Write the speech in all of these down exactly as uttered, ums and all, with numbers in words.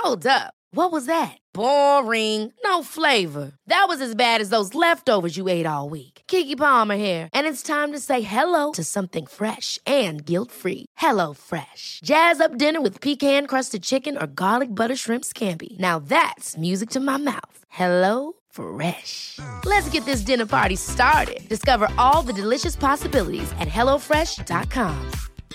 Hold up. What was that? Boring. No flavor. That was as bad as those leftovers you ate all week. Keke Palmer here. And it's time to say hello to something fresh and guilt-free. Hello Fresh. Jazz up dinner with pecan-crusted chicken or garlic butter shrimp scampi. Now that's music to my mouth. Hello Fresh. Let's get this dinner party started. Discover all the delicious possibilities at hello fresh dot com.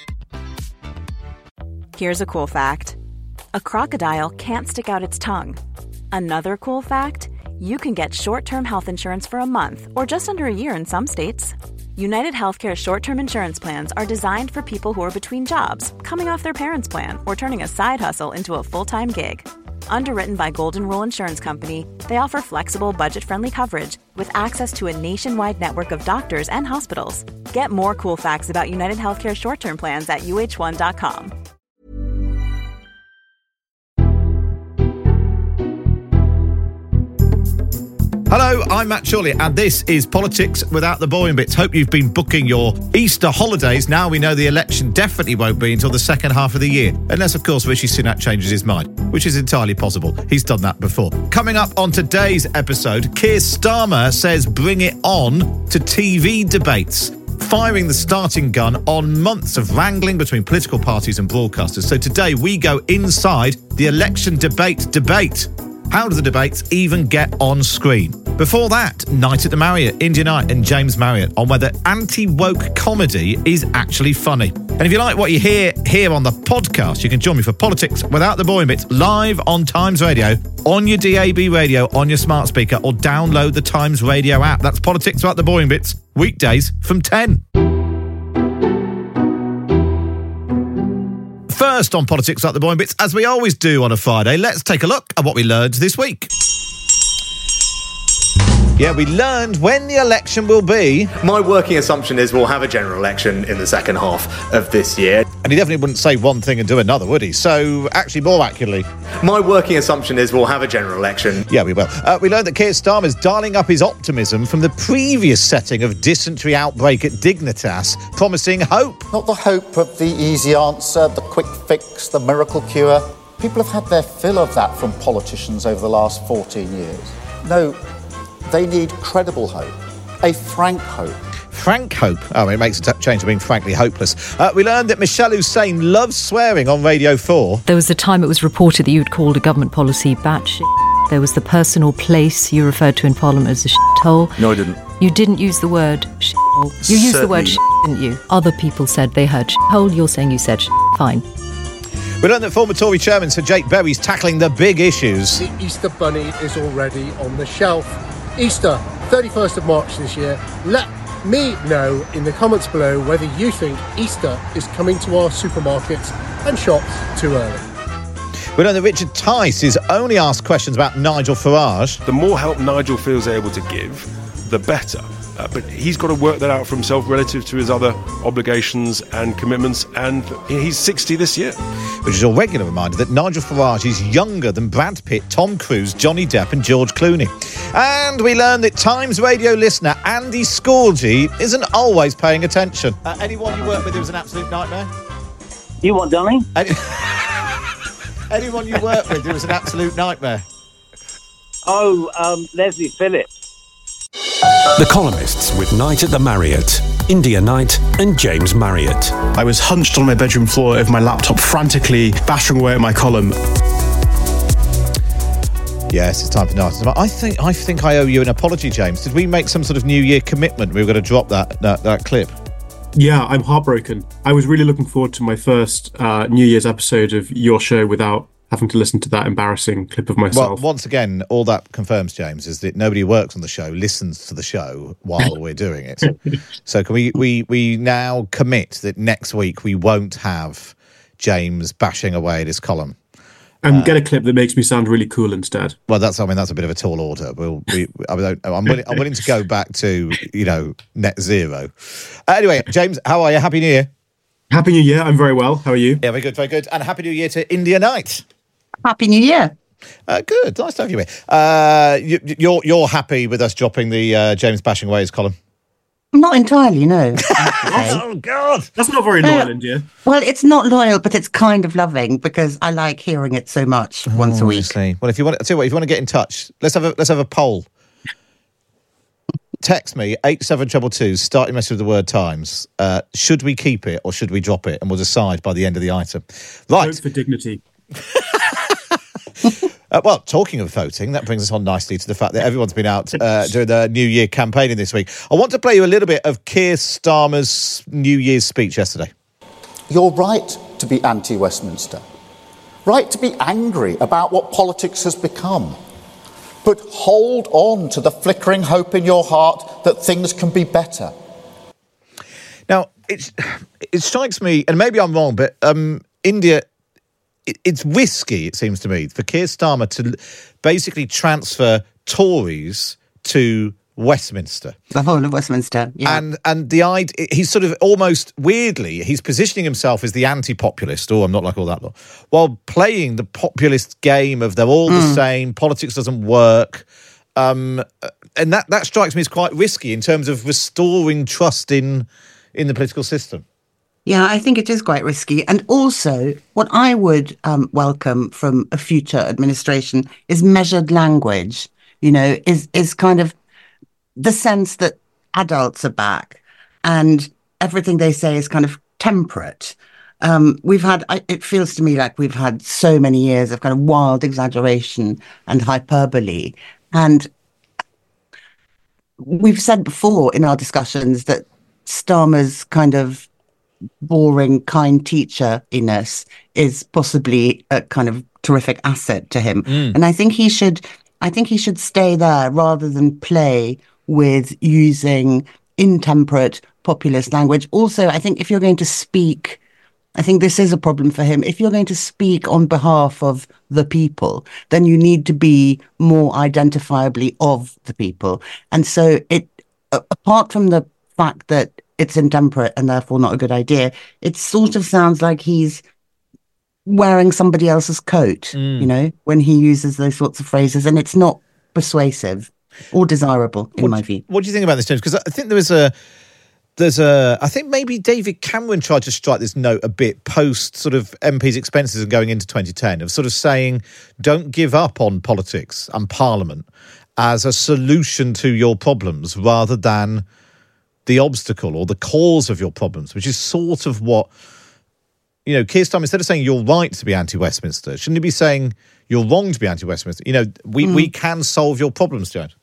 Here's a cool fact. A crocodile can't stick out its tongue. Another cool fact, you can get short-term health insurance for a month or just under a year in some states. United Healthcare short-term insurance plans are designed for people who are between jobs, coming off their parents' plan, or turning a side hustle into a full-time gig. Underwritten by Golden Rule Insurance Company, they offer flexible, budget-friendly coverage with access to a nationwide network of doctors and hospitals. Get more cool facts about United Healthcare short-term plans at U H one dot com. Hello, I'm Matt Chorley, and this is Politics Without the Boring Bits. Hope you've been booking your Easter holidays. Now we know the election definitely won't be until the second half of the year. Unless, of course, Rishi Sunak changes his mind, which is entirely possible. He's done that before. Coming up on today's episode, Keir Starmer says bring it on to T V debates, firing the starting gun on months of wrangling between political parties and broadcasters. So today we go inside the election debate debate. How do the debates even get on screen? Before that, Night at the Marriott, India Knight and James Marriott on whether anti-woke comedy is actually funny. And if you like what you hear here on the podcast, you can join me for Politics Without the Boring Bits live on Times Radio, on your D A B radio, on your smart speaker, or download the Times Radio app. That's Politics Without the Boring Bits, weekdays from ten. First on Politics Without the Boring Bits, as we always do on a Friday, let's take a look at what we learned this week. Yeah, we learned when the election will be. My working assumption is we'll have a general election in the second half of this year. And he definitely wouldn't say one thing and do another, would he? So, actually, more accurately, my working assumption is we'll have a general election. Yeah, we will. Uh, we learned that Keir Starmer is dialing up his optimism from the previous setting of dysentery outbreak at Dignitas, promising hope. Not the hope of the easy answer, the quick fix, the miracle cure. People have had their fill of that from politicians over the last fourteen years. No, they need credible hope, a frank hope. Frank hope. Oh, it makes a t- change from being frankly hopeless. Uh, we learned that Michelle Hussein loves swearing on Radio four. There was a time it was reported that you'd called a government policy batshit. There was the person or place you referred to in Parliament as a shithole. No, I didn't. You didn't use the word shithole. You used Certainly. the word shit, didn't you? Other people said they heard shithole. You're saying you said shit. Fine. We learned that former Tory chairman Sir Jake Berry's tackling the big issues. The Easter bunny is already on the shelf. Easter, thirty-first of March this year. Let me know in the comments below whether you think Easter is coming to our supermarkets and shops too early. We know that Richard Tice is only asked questions about Nigel Farage. The more help Nigel feels able to give, the better. Uh, but he's got to work that out for himself relative to his other obligations and commitments, and he's sixty this year. Which is a regular reminder that Nigel Farage is younger than Brad Pitt, Tom Cruise, Johnny Depp and George Clooney. And we learned that Times Radio listener Andy Scorgie isn't always paying attention. Uh, anyone you work with who was an absolute nightmare? You what, darling? Any- anyone you work with who was an absolute nightmare? Oh, um, Leslie Phillips. The Columnists with Night at the Marriott, India Knight and James Marriott. I was hunched on my bedroom floor over my laptop, frantically bashing away at my column. Yes, it's time for Night at the Marriott. I think I think I owe you an apology, James. Did we make some sort of New Year commitment? We were going to drop that that, that clip. Yeah, I'm heartbroken. I was really looking forward to my first uh, New Year's episode of your show without having to listen to that embarrassing clip of myself. Well, once again, all that confirms, James, is that nobody who works on the show listens to the show while we're doing it. So can we, we, we now commit that next week we won't have James bashing away at his column? And uh, get a clip that makes me sound really cool instead. Well, that's I mean that's a bit of a tall order. We'll, we, I mean, I'm willing, I'm willing to go back to you know net zero. Uh, anyway, James, how are you? Happy New Year. Happy New Year. I'm very well. How are you? Yeah, very good, very good. And Happy New Year to India Knight. Happy New Year. Uh, good, nice to have you here. Uh, you, you're you're happy with us dropping the uh, James bashing away his column? Not entirely, no. Oh, God. That's not very loyal, India. Well, it's not loyal, but it's kind of loving because I like hearing it so much once a week. Honestly. Well, if you want, I'll tell you what, if you want to get in touch, let's have a let's have a poll. Text me eight seven two two. Start your message with the word Times. Uh, should we keep it or should we drop it? And we'll decide by the end of the item. Right. Vote for dignity. Uh, well, talking of voting, that brings us on nicely to the fact that everyone's been out uh, doing the New Year campaigning this week. I want to play you a little bit of Keir Starmer's New Year's speech yesterday. You're right to be anti-Westminster. Right to be angry about what politics has become. But hold on to the flickering hope in your heart that things can be better. Now, it's, it strikes me, and maybe I'm wrong, but um, India... it's risky, it seems to me, for Keir Starmer to basically transfer Tories to Westminster. The whole of Westminster, yeah. And and the idea, he's sort of almost weirdly, he's positioning himself as the anti-populist, oh, I'm not like all that lot, while playing the populist game of they're all mm. the same, politics doesn't work. Um, and that, that strikes me as quite risky in terms of restoring trust in in the political system. Yeah, I think it is quite risky. And also, what I would um, welcome from a future administration is measured language, you know, is is kind of the sense that adults are back and everything they say is kind of temperate. Um, we've had, it feels to me like we've had so many years of kind of wild exaggeration and hyperbole. And we've said before in our discussions that Starmer's kind of boring, kind teacher-iness is possibly a kind of terrific asset to him. Mm. And I think he should I think he should stay there rather than play with using intemperate populist language. Also, I think if you're going to speak, I think this is a problem for him. If you're going to speak on behalf of the people, then you need to be more identifiably of the people. And so it, apart from the fact that it's intemperate and therefore not a good idea, it sort of sounds like he's wearing somebody else's coat, mm. you know, when he uses those sorts of phrases, and it's not persuasive or desirable in what, my view. What do you think about this, James? Because I think there was a, there's a, I think maybe David Cameron tried to strike this note a bit post sort of M P's expenses and going into twenty ten of sort of saying, don't give up on politics and Parliament as a solution to your problems rather than the obstacle or the cause of your problems, which is sort of what, you know, Keir Starmer, instead of saying you're right to be anti-Westminster, shouldn't he be saying you're wrong to be anti-Westminster? You know, we, mm. we can solve your problems, James.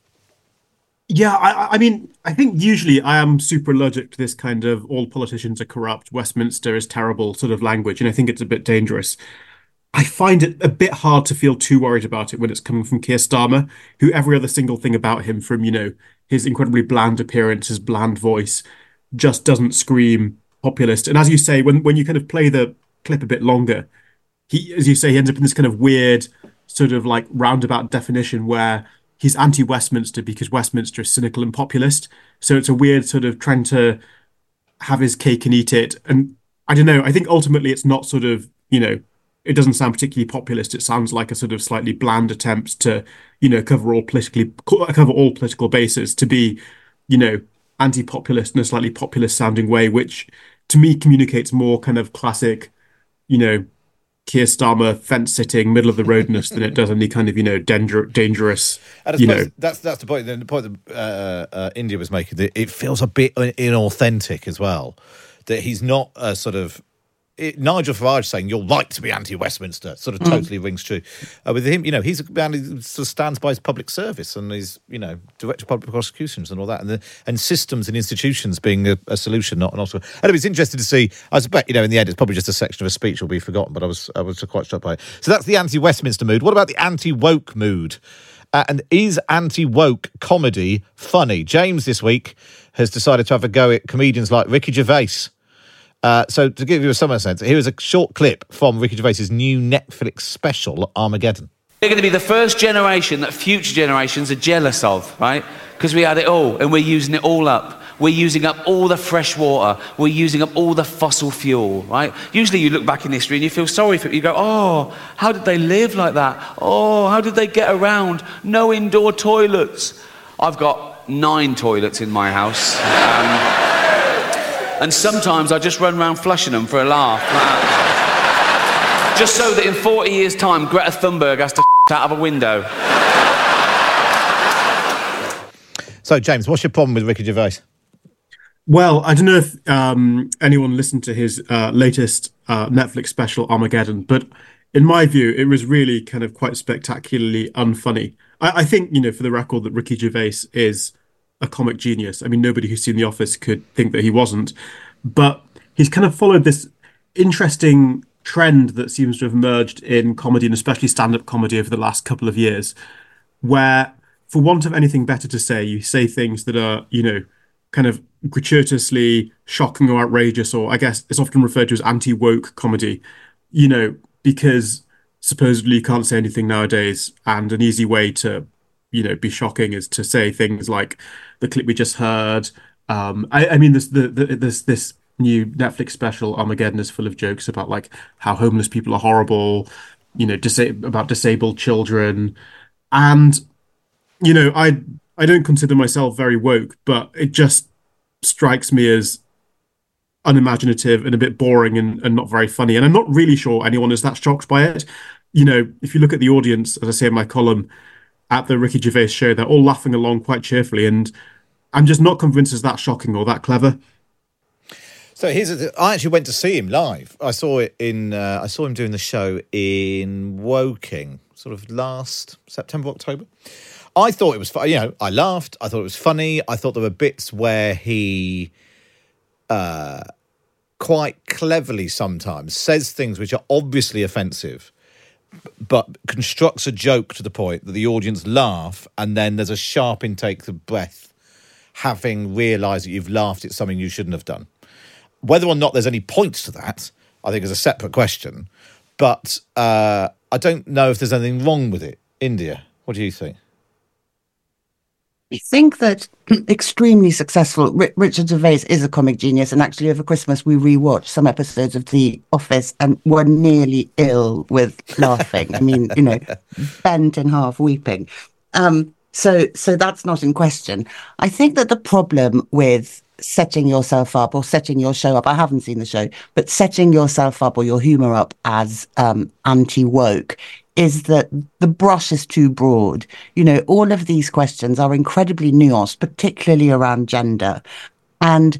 Yeah, I, I mean, I think usually I am super allergic to this kind of all politicians are corrupt, Westminster is terrible sort of language, and I think it's a bit dangerous. I find it a bit hard to feel too worried about it when it's coming from Keir Starmer, who every other single thing about him, from, you know, his incredibly bland appearance, his bland voice, just doesn't scream populist. And as you say, when when you kind of play the clip a bit longer, he, as you say, he ends up in this kind of weird sort of like roundabout definition where he's anti-Westminster because Westminster is cynical and populist. So it's a weird sort of trying to have his cake and eat it. And I don't know, I think ultimately it's not sort of, you know, it doesn't sound particularly populist. It sounds like a sort of slightly bland attempt to, you know, cover all politically cover all political bases, to be, you know, anti-populist in a slightly populist sounding way, which to me communicates more kind of classic, you know, Keir Starmer fence sitting, middle of the roadness than it does any kind of, you know, danger, dangerous, you know. That's that's the point. The point that uh, uh, India was making, that it feels a bit inauthentic as well. That he's not a sort of. It, Nigel Farage saying you're right to be anti-Westminster sort of totally mm. rings true. Uh, with him, you know, he's a man who sort of stands by his public service and he's, you know, director of public prosecutions and all that, and the, and systems and institutions being a, a solution, not an obstacle. Anyway, it's interesting to see. I suspect, you know, in the end, it's probably just a section of a speech will be forgotten, but I was I was quite struck by it. So that's the anti-Westminster mood. What about the anti-woke mood? Uh, and is anti-woke comedy funny? James this week has decided to have a go at comedians like Ricky Gervais. Uh, so to give you a summer sense, here is a short clip from Ricky Gervais's new Netflix special, Armageddon. They're going to be the first generation that future generations are jealous of, right? Because we had it all, and we're using it all up. We're using up all the fresh water. We're using up all the fossil fuel, right? Usually you look back in history and you feel sorry for it. You go, oh, how did they live like that? Oh, how did they get around? No indoor toilets. I've got nine toilets in my house. Um, and sometimes I just run around flushing them for a laugh. Like, just so that in forty years' time, Greta Thunberg has to out of a window. So, James, what's your problem with Ricky Gervais? Well, I don't know if um, anyone listened to his uh, latest uh, Netflix special, Armageddon, but in my view, it was really kind of quite spectacularly unfunny. I, I think, you know, for the record, that Ricky Gervais is a comic genius. I mean, nobody who's seen The Office could think that he wasn't. But he's kind of followed this interesting trend that seems to have emerged in comedy, and especially stand-up comedy, over the last couple of years, where, for want of anything better to say, you say things that are, you know, kind of gratuitously shocking or outrageous, or I guess it's often referred to as anti-woke comedy, you know, because supposedly you can't say anything nowadays, and an easy way to, you know, be shocking is to say things like the clip we just heard. Um, I, I mean, this the, the this this new Netflix special, Armageddon, is full of jokes about like how homeless people are horrible, you know, disa- about disabled children, and you know, I I don't consider myself very woke, but it just strikes me as unimaginative and a bit boring and, and not very funny. And I'm not really sure anyone is that shocked by it. You know, if you look at the audience, as I say in my column, at the Ricky Gervais show, they're all laughing along quite cheerfully. And I'm just not convinced it's that shocking or that clever. So here's a, I actually went to see him live. I saw it in. Uh, I saw him doing the show in Woking, sort of last September, October. I thought it was fun. You know, I laughed. I thought it was funny. I thought there were bits where he, uh, quite cleverly sometimes says things which are obviously offensive, but constructs a joke to the point that the audience laugh, and then there's a sharp intake of breath, having realised that you've laughed at something you shouldn't have done. Whether or not there's any points to that, I think is a separate question. But uh, I don't know if there's anything wrong with it. India, what do you think? I think that extremely successful R- Richard Gervais is a comic genius, and actually over Christmas we rewatched some episodes of The Office and were nearly ill with laughing. I mean, you know, bent in half weeping. Um, so, so that's not in question. I think that the problem with setting yourself up or setting your show up, I haven't seen the show, but setting yourself up or your humour up as um, anti-woke is that the brush is too broad. You know, all of these questions are incredibly nuanced, particularly around gender. And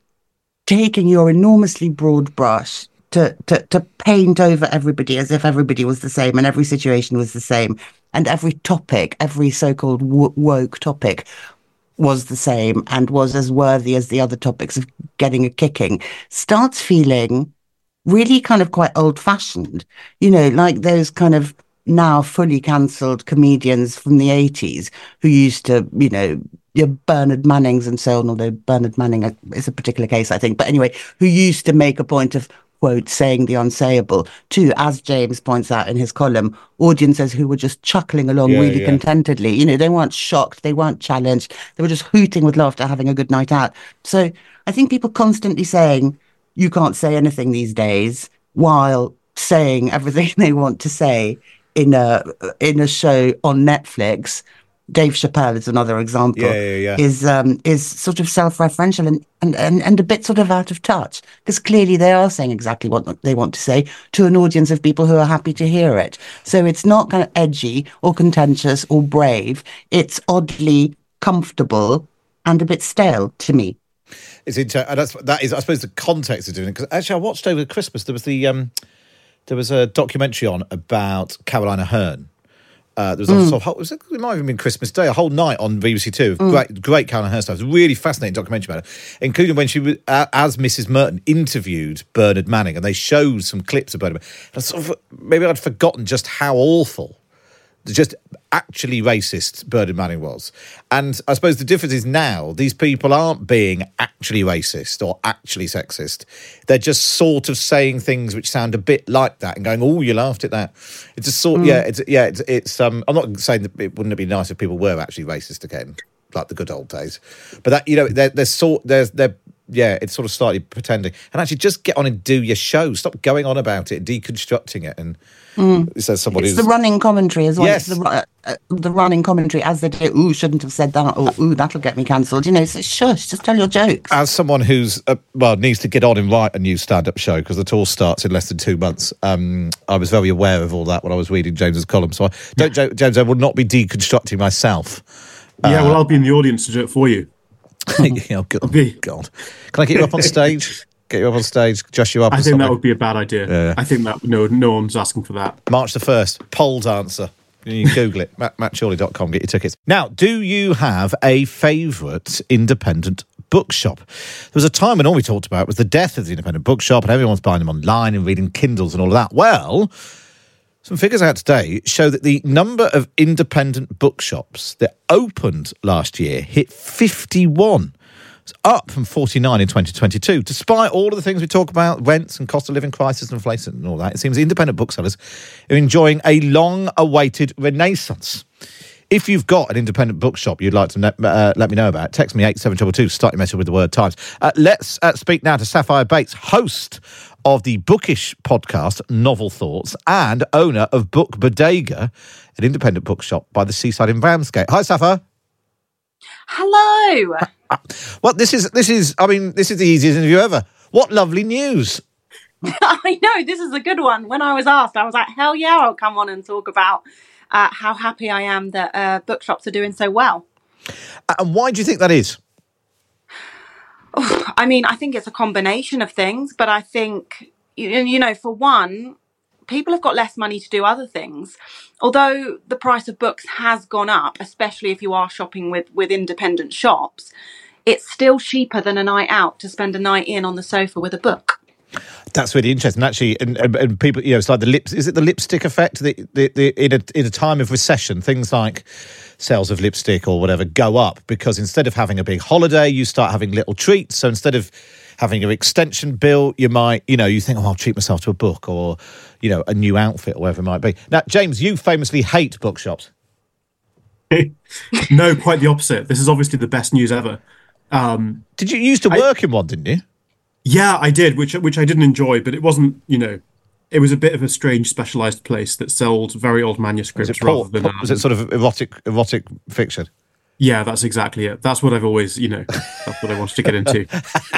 taking your enormously broad brush to, to, to paint over everybody as if everybody was the same and every situation was the same, and every topic, every so-called w- woke topic was the same and was as worthy as the other topics of getting a kicking, starts feeling really kind of quite old-fashioned. You know, like those kind of now fully cancelled comedians from the eighties who used to, you know, your Bernard Mannings and so on, although Bernard Manning is a particular case, I think. But anyway, who used to make a point of, quote, saying the unsayable to, as James points out in his column, audiences who were just chuckling along Yeah, really yeah. contentedly. You know, they weren't shocked, they weren't challenged, they were just hooting with laughter, having a good night out. So I think people constantly saying, you can't say anything these days, while saying everything they want to say in a in a show on Netflix. Dave Chappelle is another example. Yeah, yeah, yeah. Is um is sort of self-referential and, and, and, and a bit sort of out of touch, because clearly they are saying exactly what they want to say to an audience of people who are happy to hear it. So it's not kind of edgy or contentious or brave. It's oddly comfortable and a bit stale to me. It's inter- and that's that is I suppose the context of doing it, because actually I watched over Christmas there was the um there was a documentary on about Caroline Aherne. Uh, there was Mm. also a whole, it, was, it might have even been Christmas Day, a whole night on B B C Two. Mm. Great, great Caroline Aherne stuff. It was a really fascinating documentary about her, including when she was, uh, as Missus Merton, interviewed Bernard Manning, and they showed some clips of Bernard Manning. And I sort of, maybe I'd forgotten just how awful, just actually racist Bernard Manning was. And I suppose the difference is now these people aren't being actually racist or actually sexist. They're just sort of saying things which sound a bit like that and going, "Oh, you laughed at that." It's a sort, Mm. yeah, it's yeah, it's, it's. Um, I'm not saying that it wouldn't it be nice if people were actually racist again, like the good old days. But that, you know, they're they're sort they're they're yeah, it's sort of slightly pretending. And actually, just get on and do your show. Stop going on about it, deconstructing it, and Mm. it says somebody. It's the running commentary as well. Yes. It's the, uh, uh, the running commentary as they do. Ooh, shouldn't have said that. Or ooh, that'll get me cancelled. You know, so shush, just tell your jokes. As someone who's uh, well needs to get on and write a new stand-up show because the tour starts in less than two months, um, I was very aware of all that when I was reading James's column. So I don't, jo- James, I will not be deconstructing myself. Yeah, Uh, well, I'll be in the audience to do it for you. oh, God. God. Can I get you up on stage? Get you up on stage, dress you up. I or think something? that would be a bad idea. Yeah. I think that no, no one's asking for that. March the first, pole dancer. You can Google it, matt, matt chorley dot com, get your tickets. Now, do you have a favourite independent bookshop? There was a time when all we talked about was the death of the independent bookshop and everyone's buying them online and reading Kindles and all of that. Well, some figures out today show that the number of independent bookshops that opened last year hit fifty-one. It's up from forty-nine in twenty twenty-two. Despite all of the things we talk about, rents and cost of living crisis and inflation and all that, it seems independent booksellers are enjoying a long-awaited renaissance. If you've got an independent bookshop you'd like to let, uh, let me know about, text me eight seven two two, start your message with the word Times. Uh, let's uh, speak now to Sapphire Bates, host of the Bookish podcast, Novel Thoughts, and owner of Book Bodega, an independent bookshop by the seaside in Ramsgate. Hi, Sapphire. Hello. Well, this is, this is, I mean, this is the easiest interview ever. What lovely news. I know, this is a good one. When I was asked, I was like, hell yeah, I'll come on and talk about uh, how happy I am that uh, bookshops are doing so well. And why do you think that is? I mean, I think it's a combination of things, but I think, you, you know, for one, people have got less money to do other things. Although the price of books has gone up, especially if you are shopping with, with independent shops, it's still cheaper than a night out to spend a night in on the sofa with a book. That's really interesting. Actually, and, and, and people, you know, it's like the lips. Is it the lipstick effect? The, the, the, in, a, in a time of recession, things like sales of lipstick or whatever go up because instead of having a big holiday, you start having little treats. So instead of having your extension bill, you might, you know, you think, oh, I'll treat myself to a book or, you know, a new outfit or whatever it might be. Now, James, you famously hate bookshops. No, quite the opposite. This is obviously the best news ever. Um, Did you used to I- work in one, didn't you? Yeah, I did, which which I didn't enjoy, but it wasn't, you know, it was a bit of a strange specialised place that sold very old manuscripts Was it, rather por- than... por- was it sort of erotic erotic fiction? Yeah, that's exactly it. That's what I've always, you know, that's what I wanted to get into.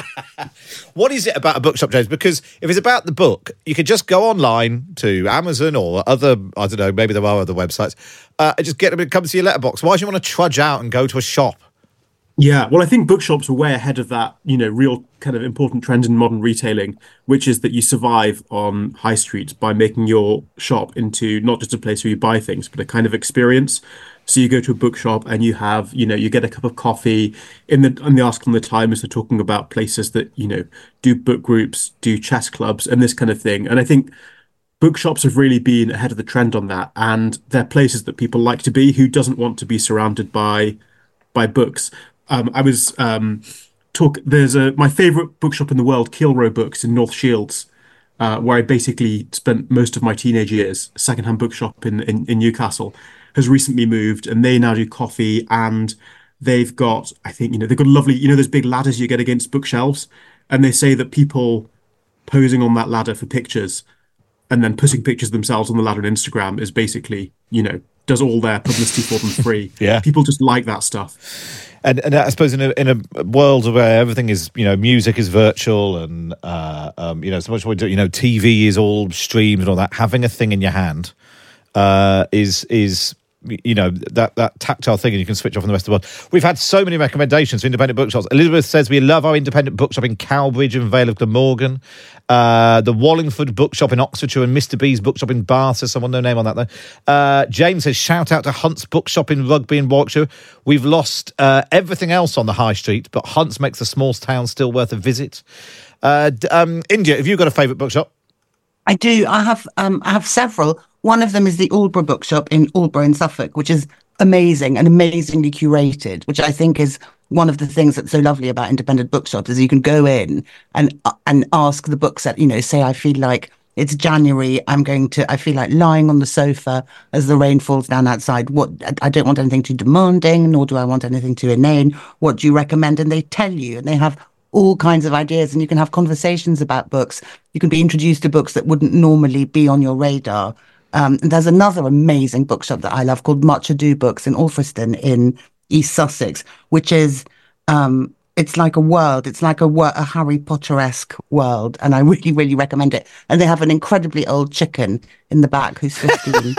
What is it about a bookshop, James? Because if it's about the book, you could just go online to Amazon or other, I don't know, maybe there are other websites, uh, and just get them to come to your letterbox. Why do you want to trudge out and go to a shop? Yeah, well, I think bookshops are way ahead of that, you know, real kind of important trend in modern retailing, which is that you survive on high streets by making your shop into not just a place where you buy things, but a kind of experience. So you go to a bookshop and you have, you know, you get a cup of coffee. In the in the article in the Times, they're talking about places that, you know, do book groups, do chess clubs, and this kind of thing. And I think bookshops have really been ahead of the trend on that, and they're places that people like to be. Who doesn't want to be surrounded by by books? Um, I was um, talk. There's a my favourite bookshop in the world, Kilrow Books in North Shields, uh, where I basically spent most of my teenage years. A secondhand bookshop in, in in Newcastle has recently moved, and they now do coffee, and they've got, I think, you know, they've got lovely, you know, those big ladders you get against bookshelves, and they say that people posing on that ladder for pictures and then putting pictures of themselves on the ladder on Instagram is basically, you know, does all their publicity for them free. Yeah. People just like that stuff. And, and I suppose in a, in a world where everything is, you know, music is virtual and, uh, um, you know, so much we do, you know, T V is all streamed and all that, having a thing in your hand uh, is, is, you know, that, that tactile thing, and you can switch off from the rest of the world. We've had so many recommendations for independent bookshops. Elizabeth says we love our independent bookshop in Cowbridge and Vale of Glamorgan. Uh, the Wallingford bookshop in Oxfordshire and Mister B's bookshop in Bath. There's someone, no name on that though. Uh, James says shout out to Hunt's bookshop in Rugby in Warwickshire. We've lost uh, everything else on the high street, but Hunt's makes the small town still worth a visit. Uh, um, India, have you got a favourite bookshop? I do. I have um, I have several. One of them is the Aldborough Bookshop in Aldborough in Suffolk, which is amazing and amazingly curated, which I think is one of the things that's so lovely about independent bookshops is you can go in and and ask the bookseller, you know, say, I feel like it's January, I'm going to, I feel like lying on the sofa as the rain falls down outside. What, I don't want anything too demanding, nor do I want anything too inane. What do you recommend? And they tell you, and they have all kinds of ideas, and you can have conversations about books. You can be introduced to books that wouldn't normally be on your radar. Um, and there's another amazing bookshop that I love called Much Ado Books in Alfriston in East Sussex, which is, um, it's like a world. It's like a, wor- a Harry Potter-esque world, and I really, really recommend it. And they have an incredibly old chicken in the back who's fifteen.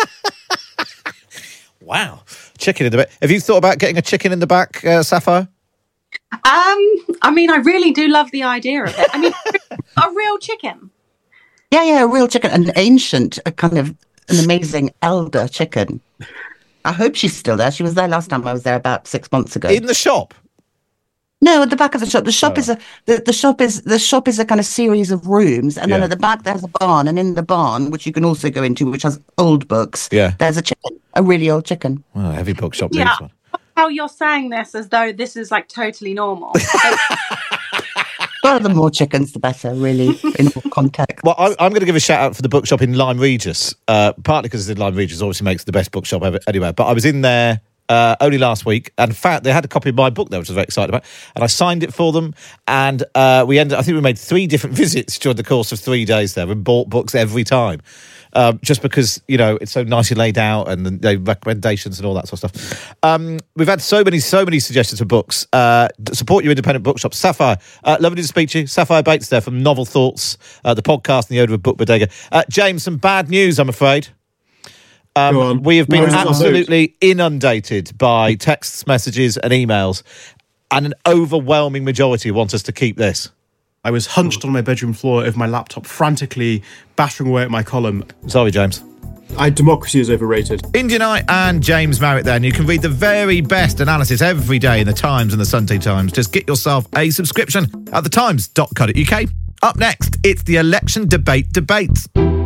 Wow. Chicken in the back. Have you thought about getting a chicken in the back, uh, Sapphire? Um, I mean, I really do love the idea of it. I mean, a real chicken. Yeah, yeah, a real chicken, an ancient, a kind of an amazing elder chicken. I hope she's still there. She was there last time I was there about six months ago. In the shop? No, at the back of the shop. The shop Oh. is a the, the shop is the shop is a kind of series of rooms, and then Yeah. at the back there's a barn, and in the barn, which you can also go into, which has old books. Yeah. There's a chicken, a really old chicken. Well, heavy bookshop Yeah. needs one. How you're saying this as though this is like totally normal. Well, the more chickens, the better, really, in all context. Well, I'm, I'm going to give a shout out for the bookshop in Lyme Regis, uh, partly because it's in Lyme Regis, obviously makes the best bookshop ever anywhere. But I was in there uh, only last week, and in fact, they had a copy of my book there, which I was very excited about, and I signed it for them. And uh, we ended, I think we made three different visits during the course of three days there, and bought books every time. Um, just because, you know, it's so nicely laid out and the, the recommendations and all that sort of stuff. Um, we've had so many, so many suggestions for books. Uh, support your independent bookshop. Sapphire, uh, lovely to speak to you. Sapphire Bates there from Novel Thoughts, uh, the podcast and the Odour of Book Bodega. Uh, James, some bad news, I'm afraid. Um, we have been Where's the absolutely inundated by texts, messages and emails, and an overwhelming majority want us to keep this. I was hunched on my bedroom floor with my laptop, frantically battering away at my column. Sorry, James. I, democracy is overrated. India Knight and James Marriott there, and you can read the very best analysis every day in the Times and the Sunday Times. Just get yourself a subscription at the times dot co dot uk. Up next, it's the election debate debates.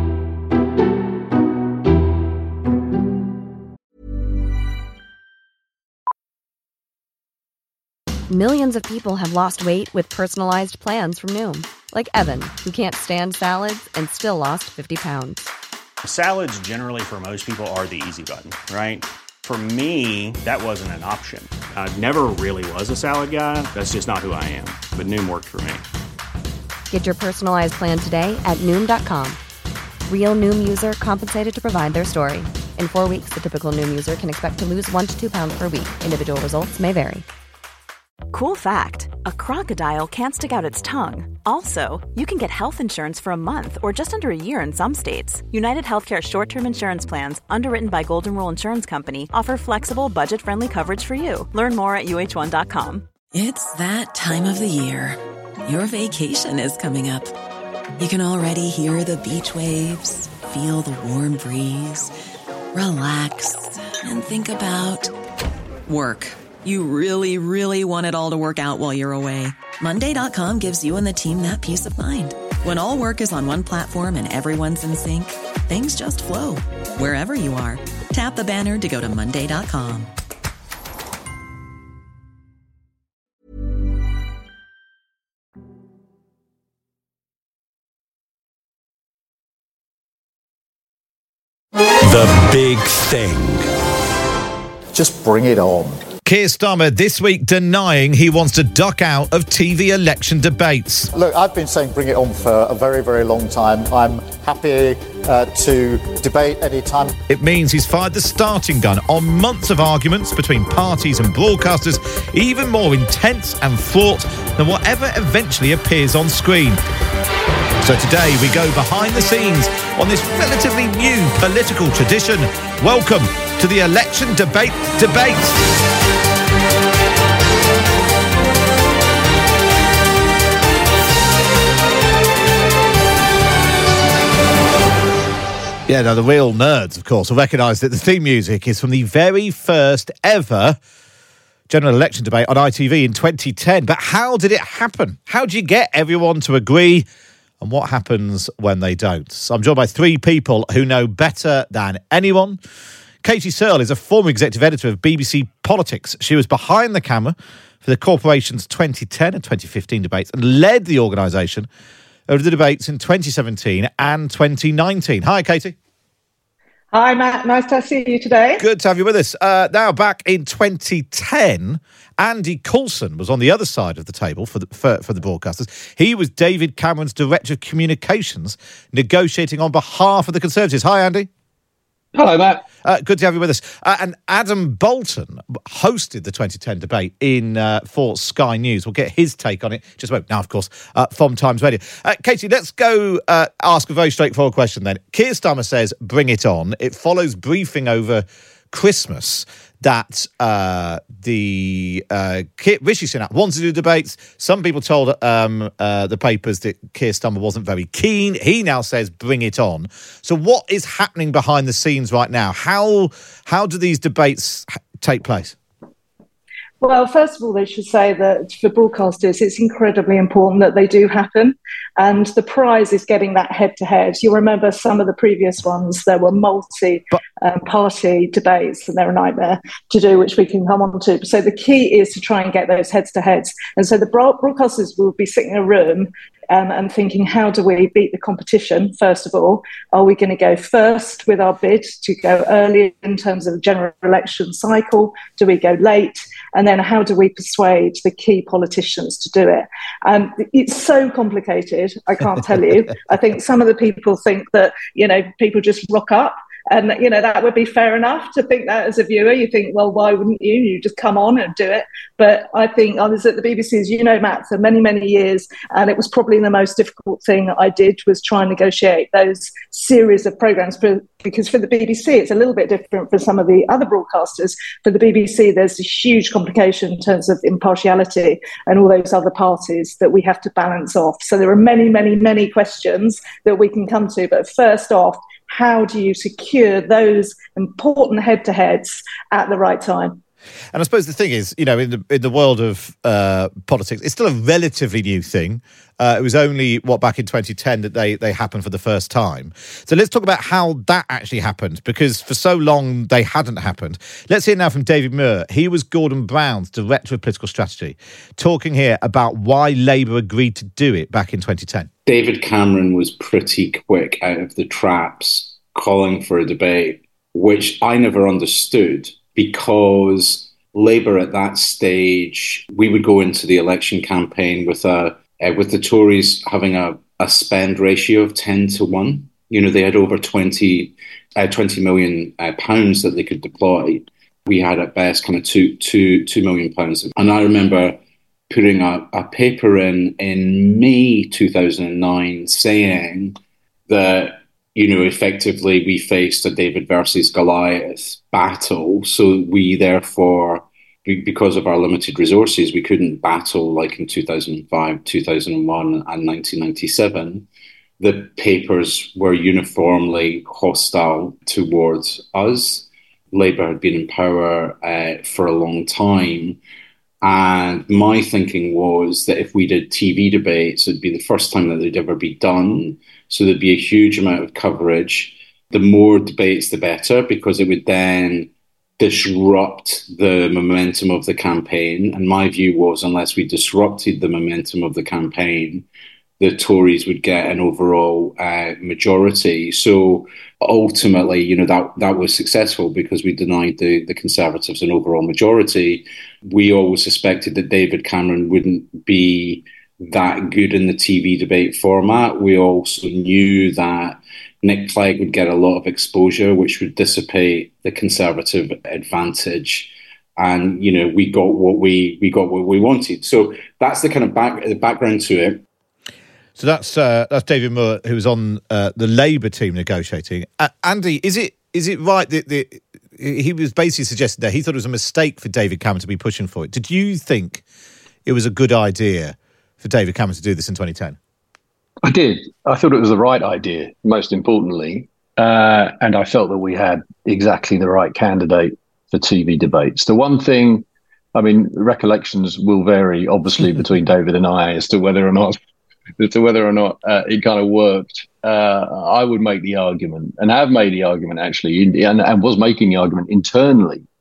Millions of people have lost weight with personalized plans from Noom, like Evan, who can't stand salads and still lost fifty pounds. Salads generally for most people are the easy button, right? For me, that wasn't an option. I never really was a salad guy. That's just not who I am. But Noom worked for me. Get your personalized plan today at Noom dot com. Real Noom user compensated to provide their story. In four weeks, the typical Noom user can expect to lose one to two pounds per week. Individual results may vary. Cool fact, a crocodile can't stick out its tongue. Also, you can get health insurance for a month or just under a year in some states. United Healthcare short-term insurance plans, underwritten by Golden Rule Insurance Company, offer flexible, budget-friendly coverage for you. Learn more at U H one dot com. It's that time of the year. Your vacation is coming up. You can already hear the beach waves, feel the warm breeze, relax, and think about work. You really, really want it all to work out while you're away. Monday dot com gives you and the team that peace of mind. When all work is on one platform and everyone's in sync, things just flow. Wherever you are, tap the banner to go to Monday dot com. The Big Thing. Just bring it on. Keir Starmer this week denying he wants to duck out of T V election debates. Look, I've been saying bring it on for a very, very long time. I'm happy uh, to debate any time. It means he's fired the starting gun on months of arguments between parties and broadcasters, even more intense and fraught than whatever eventually appears on screen. So today we go behind the scenes on this relatively new political tradition. Welcome to the election debate debates. Yeah, now the real nerds, of course, will recognise that the theme music is from the very first ever general election debate on I T V in twenty ten. But how did it happen? How do you get everyone to agree? And what happens when they don't? So I'm joined by three people who know better than anyone. Katie Searle is a former executive editor of B B C Politics. She was behind the camera for the corporation's twenty ten and twenty fifteen debates and led the organisation over the debates in twenty seventeen and twenty nineteen. Hi, Katie. Hi, Matt. Nice to see you today. Good to have you with us. Uh, now, back in twenty ten, Andy Coulson was on the other side of the table for the, for, for the broadcasters. He was David Cameron's Director of Communications, negotiating on behalf of the Conservatives. Hi, Andy. Hello, Matt. Uh, good to have you with us. Uh, and Adam Bolton hosted the twenty ten debate in uh, for Sky News. We'll get his take on it just about now, of course, uh, from Times Radio. Uh, Katie, let's go uh, ask a very straightforward question then. Keir Starmer says, bring it on. It follows briefing over Christmas that uh, the uh, Rishi Sunak wanted to do debates. Some people told um, uh, the papers that Keir Starmer wasn't very keen. He now says, bring it on. So what is happening behind the scenes right now? How how do these debates take place? Well, first of all, they should say that for broadcasters, it's incredibly important that they do happen. And the prize is getting that head-to-head. You'll remember some of the previous ones, there were multi-party um, debates, and they're a nightmare to do, which we can come on to. So the key is to try and get those heads-to-heads. And so the broadcasters will be sitting in a room Um, and thinking, how do we beat the competition, first of all? Are we going to go first with our bid to go early in terms of the general election cycle? Do we go late? And then how do we persuade the key politicians to do it? Um, it's so complicated, I can't tell you. I think some of the people think that, you know, people just rock up. And, you know, that would be fair enough to think that as a viewer. You think, well, why wouldn't you? You just come on and do it. But I think I was at the B B C, as you know, Matt, for many, many years. And it was probably the most difficult thing I did was try and negotiate those series of programmes. For, because for the B B C, it's a little bit different for some of the other broadcasters. For the B B C, there's a huge complication in terms of impartiality and all those other parties that we have to balance off. So there are many, many, many questions that we can come to. But first off, how do you secure those important head-to-heads at the right time? And I suppose the thing is, you know, in the in the world of uh, politics, it's still a relatively new thing. Uh, it was only, what, back in twenty ten that they, they happened for the first time. So let's talk about how that actually happened, because for so long they hadn't happened. Let's hear now from David Muir. He was Gordon Brown's Director of Political Strategy, talking here about why Labour agreed to do it back in twenty ten. David Cameron was pretty quick out of the traps calling for a debate, which I never understood, because Labour at that stage, we would go into the election campaign with a uh, with the Tories having a, a spend ratio of ten to one. You know, they had over twenty, uh, twenty million uh, pounds that they could deploy. We had at best kind of two, two, two million pounds. And I remember putting a, a paper in in May two thousand nine saying that, you know, effectively we faced a David versus Goliath battle. So we therefore, we, because of our limited resources, we couldn't battle like in two thousand five, two thousand one and nineteen ninety-seven. The papers were uniformly hostile towards us. Labour had been in power uh, for a long time. And my thinking was that if we did T V debates, it'd be the first time that they'd ever be done. So there'd be a huge amount of coverage. The more debates, the better, because it would then disrupt the momentum of the campaign. And my view was, unless we disrupted the momentum of the campaign, the Tories would get an overall uh, majority. So ultimately, you know, that that was successful because we denied the, the Conservatives an overall majority. We always suspected that David Cameron wouldn't be that good in the T V debate format. We also knew that Nick Clegg would get a lot of exposure, which would dissipate the Conservative advantage. And, you know, we got what we we got what we wanted. So that's the kind of back the background to it. So that's uh, that's David Moore, who was on uh, the Labour team negotiating. Uh, Andy, is it is it right that the, he was basically suggesting that he thought it was a mistake for David Cameron to be pushing for it? Did you think it was a good idea for David Cameron to do this in twenty ten? I did. I thought it was the right idea, most importantly. Uh, and I felt that we had exactly the right candidate for T V debates. The one thing, I mean, recollections will vary, obviously, between David and I as to whether or not as to whether or not uh, it kind of worked. Uh, I would make the argument, and have made the argument actually, and, and was making the argument internally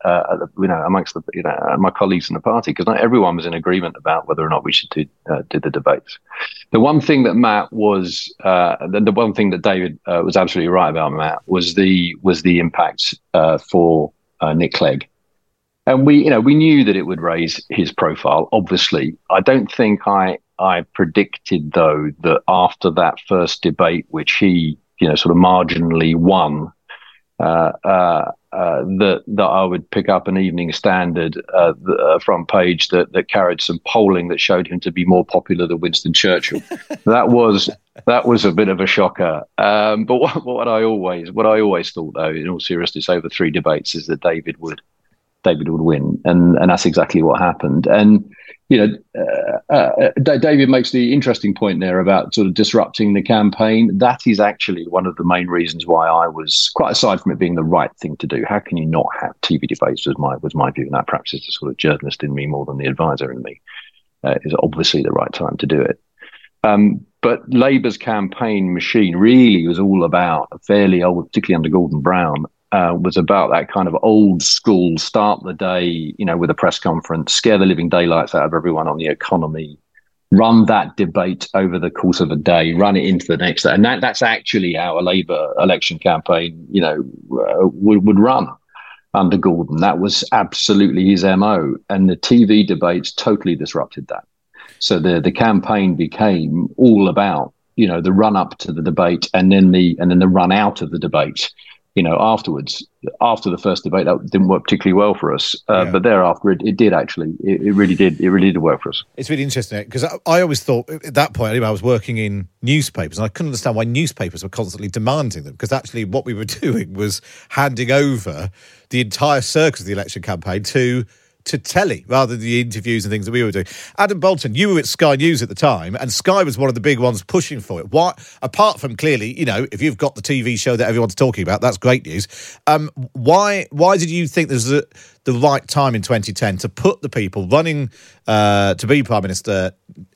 uh, you know, amongst the, you know, my colleagues in the party, because not everyone was in agreement about whether or not we should do, uh, do the debates. The one thing that Matt was, uh, the, the one thing that David uh, was absolutely right about, Matt, was the was the impact uh, for uh, Nick Clegg. And we, you know, we knew that it would raise his profile. Obviously, I don't think I I predicted though that after that first debate, which he, you know, sort of marginally won, uh, uh, uh, that that I would pick up an Evening Standard uh, the, uh, front page that that carried some polling that showed him to be more popular than Winston Churchill. that was that was a bit of a shocker. Um, but what, what I always what I always thought, though, in all seriousness, over three debates, is that David would. David would win, and and that's exactly what happened. And you know, uh, uh, David makes the interesting point there about sort of disrupting the campaign. That is actually one of the main reasons why I was, quite aside from it being the right thing to do. How can you not have T V debates? Was my was my view, and that perhaps is the sort of journalist in me more than the advisor in me. Uh, is obviously the right time to do it. Um, but Labour's campaign machine really was all about a fairly old, particularly under Gordon Brown. Uh, was about that kind of old school start the day, you know, with a press conference, scare the living daylights out of everyone on the economy, run that debate over the course of a day, run it into the next day. And that, that's actually how a Labour election campaign, you know, uh, would, would run under Gordon. That was absolutely his M O. And the T V debates totally disrupted that. So the, the campaign became all about, you know, the run up to the debate and then the and then the run out of the debate. You know, afterwards, after the first debate, that didn't work particularly well for us. Uh, yeah. But thereafter, it, it did actually. It, it really did. It really did work for us. It's really interesting because I, I always thought at that point, anyway, I was working in newspapers and I couldn't understand why newspapers were constantly demanding them, because actually what we were doing was handing over the entire circus of the election campaign to to telly rather than the interviews and things that we were doing. Adam Bolton, you were at Sky News at the time, and Sky was one of the big ones pushing for it. Why, apart from clearly, you know, if you've got the T V show that everyone's talking about, that's great news. Um, why why did you think this was a, the right time in twenty ten to put the people running uh, to be Prime Minister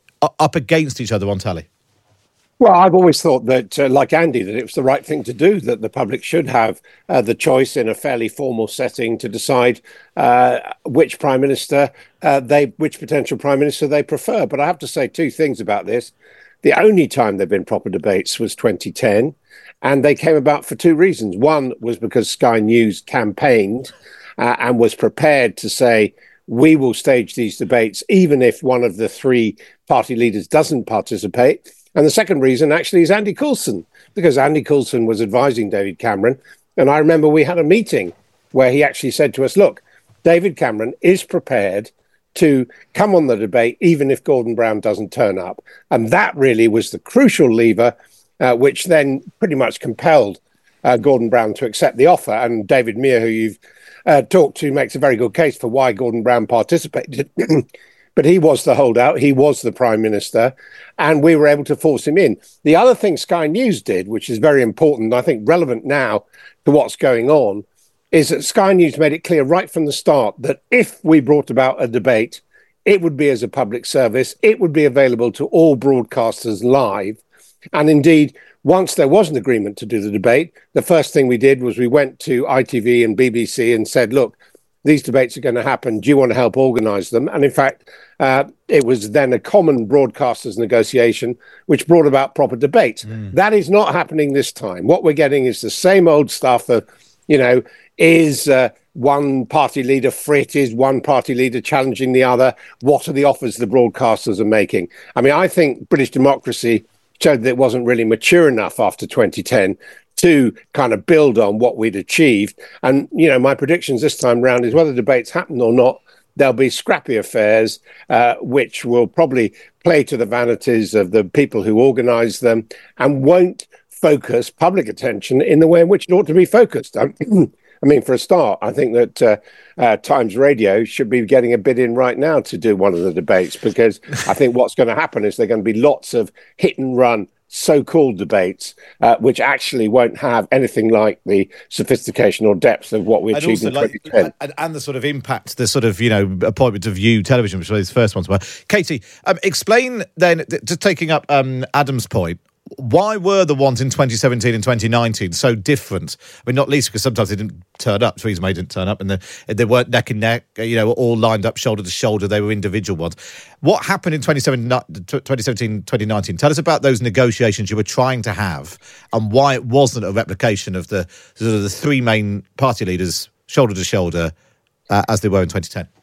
up against each other on telly? Well, I've always thought that, uh, like Andy, that it was the right thing to do, that the public should have uh, the choice in a fairly formal setting to decide uh, which prime minister uh, they, which potential prime minister they prefer. But I have to say two things about this. The only time there have been proper debates was twenty ten, and they came about for two reasons. One was because Sky News campaigned uh, and was prepared to say, we will stage these debates even if one of the three party leaders doesn't participate. And the second reason actually is Andy Coulson, because Andy Coulson was advising David Cameron. And I remember we had a meeting where he actually said to us, look, David Cameron is prepared to come on the debate, even if Gordon Brown doesn't turn up. And that really was the crucial lever, uh, which then pretty much compelled uh, Gordon Brown to accept the offer. And David Muir, who you've uh, talked to, makes a very good case for why Gordon Brown participated. But he was the holdout. He was the prime minister, and we were able to force him in. The other thing Sky News did, which is very important, I think relevant now to what's going on, is that Sky News made it clear right from the start that if we brought about a debate, it would be as a public service. It would be available to all broadcasters live. And indeed, once there was an agreement to do the debate, the first thing we did was we went to I T V and B B C and said, look, these debates are going to happen. Do you want to help organise them? And in fact, uh, it was then a common broadcasters negotiation which brought about proper debate. Mm. That is not happening this time. What we're getting is the same old stuff of, you know, is uh, one party leader fit? Is one party leader challenging the other? What are the offers the broadcasters are making? I mean, I think British democracy showed that it wasn't really mature enough after twenty ten to kind of build on what we'd achieved. And, you know, my predictions this time round is whether debates happen or not, there'll be scrappy affairs, uh, which will probably play to the vanities of the people who organise them and won't focus public attention in the way in which it ought to be focused. I mean, for a start, I think that uh, uh, Times Radio should be getting a bid in right now to do one of the debates, because I think what's going to happen is there are going to be lots of hit and run so-called debates, uh, which actually won't have anything like the sophistication or depth of what we and achieved in like, twenty ten. And, and the sort of impact, the sort of, you know, appointment of You Television, which was the first ones were. Katie, um, explain then, just taking up um, Adam's point, Why were the ones in twenty seventeen and twenty nineteen so different? I mean, not least because sometimes they didn't turn up. Theresa May didn't turn up, and they, they weren't neck and neck, you know, all lined up shoulder to shoulder. They were individual ones. What happened in twenty seventeen, twenty nineteen? Tell us about those negotiations you were trying to have and why it wasn't a replication of the sort of the three main party leaders shoulder to shoulder uh, as they were in twenty ten.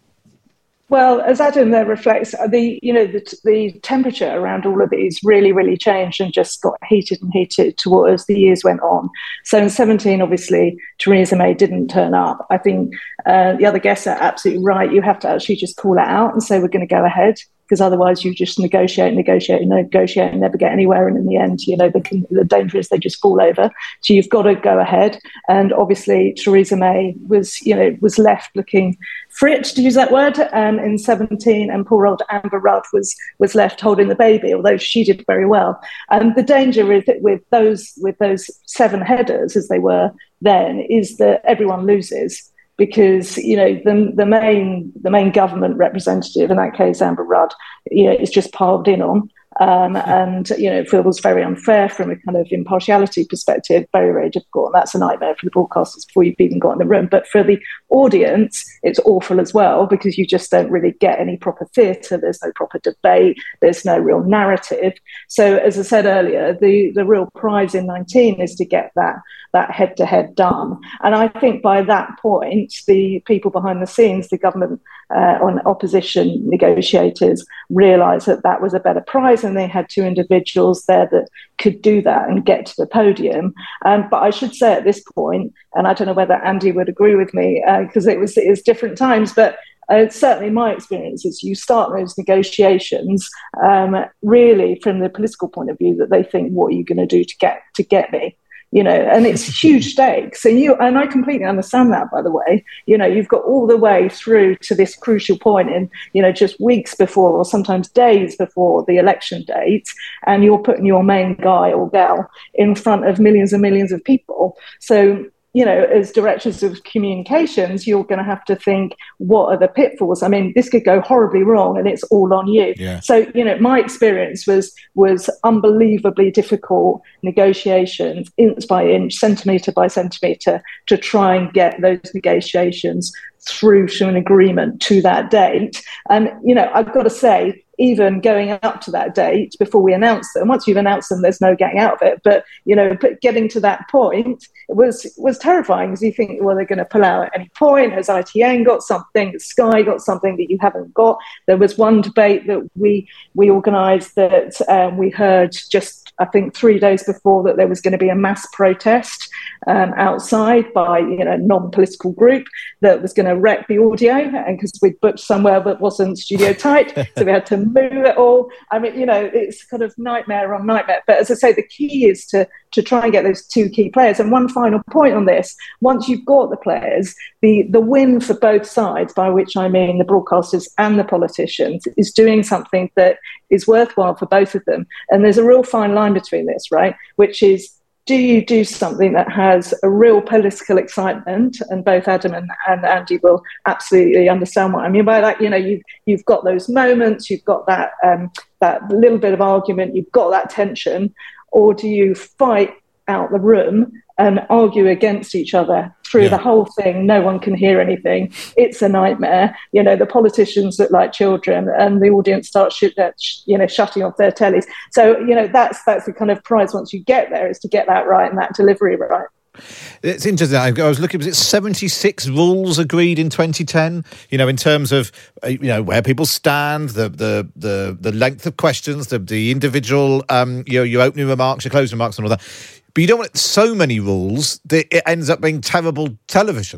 Well, as Adam there reflects, the you know the, the temperature around all of these really, really changed and just got heated and heated towards the years went on. So in seventeen, obviously, Theresa May didn't turn up. I think uh, the other guests are absolutely right. You have to actually just call it out and say we're going to go ahead, because otherwise you just negotiate, negotiate, negotiate, and never get anywhere. And in the end, you know, the, the danger is they just fall over. So you've got to go ahead. And obviously, Theresa May was, you know, was left looking fit, to use that word, um, in seventeen, and poor old Amber Rudd was was left holding the baby, although she did very well. And um, the danger is that with those with those seven headers, as they were then, is that everyone loses. Because, you know, the the main the main government representative, in that case Amber Rudd, you know, is just piled in on. Um, and, you know, it feels very unfair from a kind of impartiality perspective, very, very difficult. And that's a nightmare for the broadcasters before you've even got in the room. But for the audience, it's awful as well, because you just don't really get any proper theatre. There's no proper debate. There's no real narrative. So, as I said earlier, the, the real prize in nineteen is to get that that head-to-head done. And I think by that point, the people behind the scenes, the government uh, on opposition negotiators, realised that that was a better prize, and they had two individuals there that could do that and get to the podium. Um, but I should say at this point, and I don't know whether Andy would agree with me, because uh, it was it was different times, but uh, certainly my experience is you start those negotiations um, really from the political point of view, that they think, what are you going to do to get to get me? You know, and it's huge stakes. And you and I completely understand that, by the way. You know, you've got all the way through to this crucial point in, you know, just weeks before or sometimes days before the election date, and you're putting your main guy or gal in front of millions and millions of people. So, you know, as directors of communications, you're going to have to think, what are the pitfalls? I mean, this could go horribly wrong, and it's all on you. Yeah. So, you know, my experience was was unbelievably difficult negotiations, inch by inch, centimetre by centimetre, to try and get those negotiations through to an agreement to that date. And, you know, I've got to say, even going up to that date before we announced them, once you've announced them, there's no getting out of it. But, you know, but getting to that point was was terrifying, because you think, well, they're going to pull out at any point. Has I T N got something? Has Sky got something that you haven't got? There was one debate that we we organised that um, we heard just, I think, three days before, that there was going to be a mass protest um, outside by, you know, non-political group that was going to wreck the audio, and because we'd booked somewhere that wasn't studio tight, so we had to move it all. I mean, you know, it's kind of nightmare on nightmare. But as I say, the key is to to try and get those two key players. And one final point on this: once you've got the players, the the win for both sides, by which I mean the broadcasters and the politicians, is doing something that is worthwhile for both of them. And there's a real fine line between this, right? Which is, do you do something that has a real political excitement? And both Adam and, and Andy will absolutely understand what I mean by that. You know, you've, you've got those moments, you've got that um, that little bit of argument, you've got that tension. Or do you fight out the room and argue against each other through yeah. the whole thing? No one can hear anything. It's a nightmare. You know, the politicians look like children, and the audience starts, sh- you know, shutting off their tellies. So, you know, that's that's the kind of prize once you get there, is to get that right and that delivery right. It's interesting. I was looking, was it seventy-six rules agreed in twenty ten? You know, in terms of, you know, where people stand, the the the, the length of questions, the, the individual, um, you know, your opening remarks, your closing remarks and all that. But you don't want so many rules that it ends up being terrible television.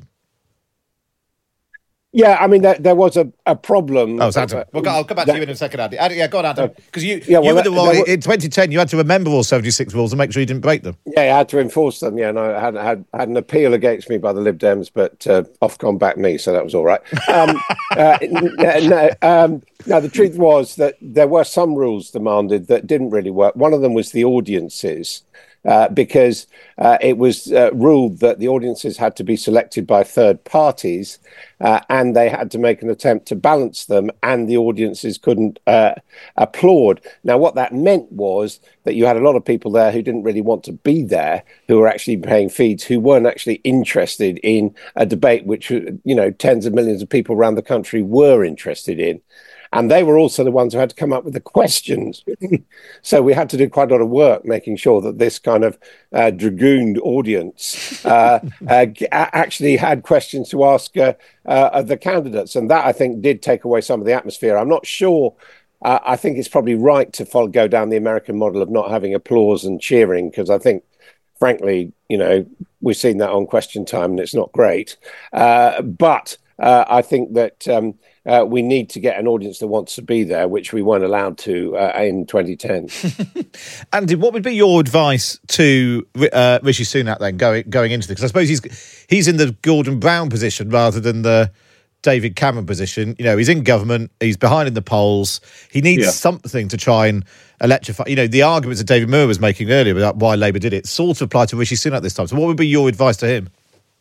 Yeah, I mean, there, there was a, a problem. Oh, Adam. Well, I'll come back that, to you in a second, Andy. Adam yeah, go on, Adam. Because you, yeah, well, you were the one, were, in twenty ten, you had to remember all seventy-six rules and make sure you didn't break them. Yeah, I had to enforce them. Yeah, no, I had, had, had an appeal against me by the Lib Dems, but uh, Ofcom backed me, so that was all right. Um, uh, no, um, no, the truth was that there were some rules demanded that didn't really work. One of them was the audiences. uh, because uh, it was uh, ruled that the audiences had to be selected by third parties, uh, and they had to make an attempt to balance them, and the audiences couldn't uh, applaud. Now, what that meant was that you had a lot of people there who didn't really want to be there, who were actually paying fees, who weren't actually interested in a debate which, you know, tens of millions of people around the country were interested in. And they were also the ones who had to come up with the questions. So we had to do quite a lot of work making sure that this kind of uh, dragooned audience uh, uh, actually had questions to ask uh, uh, of the candidates. And that, I think, did take away some of the atmosphere. I'm not sure. Uh, I think it's probably right to follow, go down the American model of not having applause and cheering, because I think, frankly, you know, we've seen that on Question Time and it's not great. Uh, but uh, I think that um, uh, we need to get an audience that wants to be there, which we weren't allowed to uh, in twenty ten. Andy, what would be your advice to uh, Rishi Sunak then going going into this? Because I suppose he's he's in the Gordon Brown position rather than the David Cameron position. You know, he's in government, he's behind in the polls. He needs yeah. something to try and electrify. You know, the arguments that David Moore was making earlier about why Labour did it sort of apply to Rishi Sunak this time. So what would be your advice to him?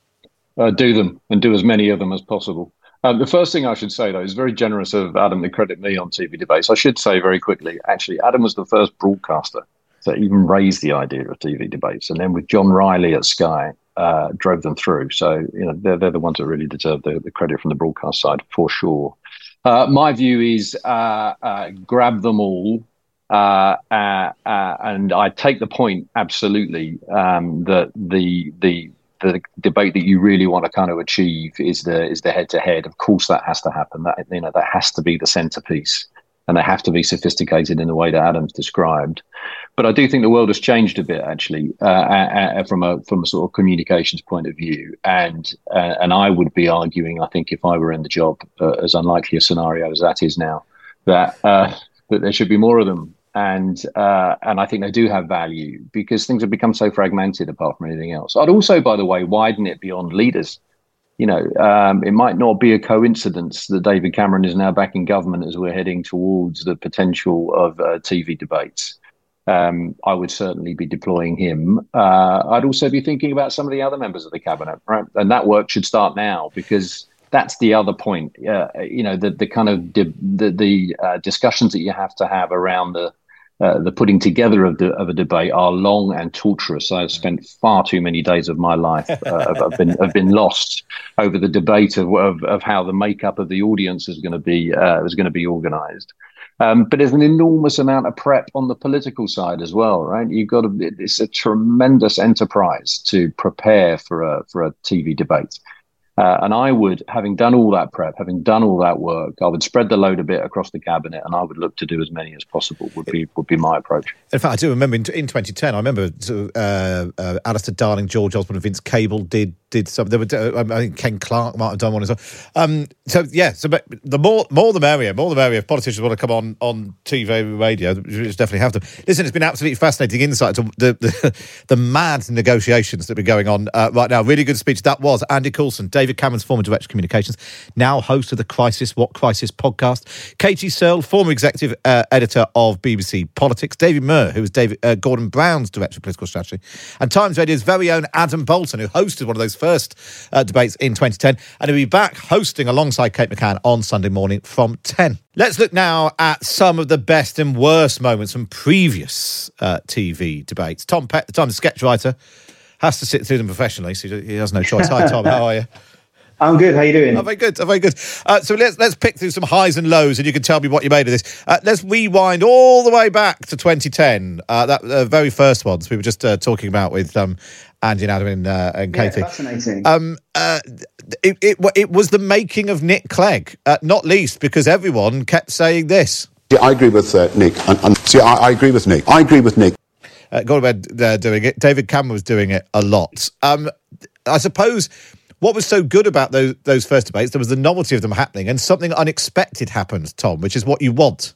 Uh, do them, and do as many of them as possible. Um, the first thing I should say, though, is very generous of Adam to credit me on T V debates. I should say very quickly, actually, Adam was the first broadcaster to even raise the idea of T V debates. And then with John Riley at Sky, uh, drove them through. So, you know, they're, they're the ones that really deserve the, the credit from the broadcast side, for sure. Uh, my view is uh, uh, grab them all. Uh, uh, uh, and I take the point, absolutely, um, that the the the debate that you really want to kind of achieve is the is the head to head. Of course, that has to happen. That you know that has to be the centerpiece, and they have to be sophisticated in the way that Adam's described. But I do think the world has changed a bit, actually, uh, uh, from a from a sort of communications point of view. And uh, and I would be arguing, I think, if I were in the job, uh, as unlikely a scenario as that is now, that uh, that there should be more of them. And uh, and I think they do have value because things have become so fragmented apart from anything else. I'd also, by the way, widen it beyond leaders. You know, um, it might not be a coincidence that David Cameron is now back in government as we're heading towards the potential of uh, T V debates. Um, I would certainly be deploying him. Uh, I'd also be thinking about some of the other members of the cabinet, right? And that work should start now because that's the other point. Uh, you know, the the kind of di- the the uh, discussions that you have to have around the Uh, the putting together of, the, of a debate are long and torturous. I've spent far too many days of my life uh, have been have been lost over the debate of of, of how the makeup of the audience is going to be uh, is going to be organised. Um, but there's an enormous amount of prep on the political side as well, right? You've got to, it's a tremendous enterprise to prepare for a for a T V debate. Uh, and I would, having done all that prep, having done all that work, I would spread the load a bit across the cabinet, and I would look to do as many as possible. Would be would be my approach. In fact, I do remember in, in twenty ten. I remember uh, uh, Alistair Darling, George Osborne, and Vince Cable did did some. There were, uh, I think Ken Clark might have done one as well. Um, so yeah, so but the more more the merrier. More the merrier. If politicians want to come on on T V, radio, we definitely have to. Listen, it's been absolutely fascinating insight to the the, the mad negotiations that are going on uh, right now. Really good speech that was. Andy Coulson, David Cameron's former Director of Communications, now host of the Crisis, What Crisis podcast. Katie Searle, former Executive uh, Editor of B B C Politics. David Moore, who was David uh, Gordon Brown's Director of Political Strategy. And Times Radio's very own Adam Bolton, who hosted one of those first uh, debates in twenty ten. And he'll be back hosting alongside Kate McCann on Sunday morning from ten. Let's look now at some of the best and worst moments from previous uh, T V debates. Tom Peck, the Times sketch writer, has to sit through them professionally, so he has no choice. Hi, Tom. How are you? I'm good. How you doing? Oh, very good. Oh, very good. Uh, so let's let's pick through some highs and lows, and you can tell me what you made of this. Uh, let's rewind all the way back to twenty ten. Uh, that uh, very first ones we were just uh, talking about with um, Andy and Adam and, uh, and Katie. Yeah, fascinating. Um, uh, it, it it was the making of Nick Clegg, uh, not least because everyone kept saying this. Yeah, I agree with uh, Nick. And, and, see, I, I agree with Nick. I agree with Nick. Uh, Gordon uh, doing it. David Cameron was doing it a lot. Um, I suppose. What was so good about those those first debates? There was the novelty of them happening, and something unexpected happened, Tom, which is what you want.